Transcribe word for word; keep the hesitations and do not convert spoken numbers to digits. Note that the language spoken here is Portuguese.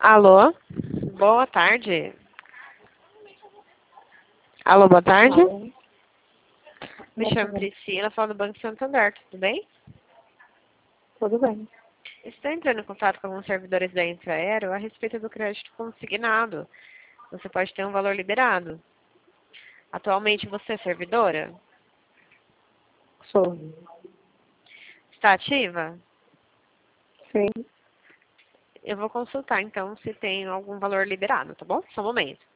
Alô? Boa tarde. Alô, boa tarde. Alô. Me Boa chamo tarde. Priscila, falo do Banco Santander, tudo bem? Tudo bem. Estou entrando em contato com alguns servidores da Intraero a respeito do crédito consignado. Você pode ter um valor liberado. Atualmente você é servidora? Sou. Está ativa? Sim. Eu vou consultar então se tem algum valor liberado, tá bom? Só um momento.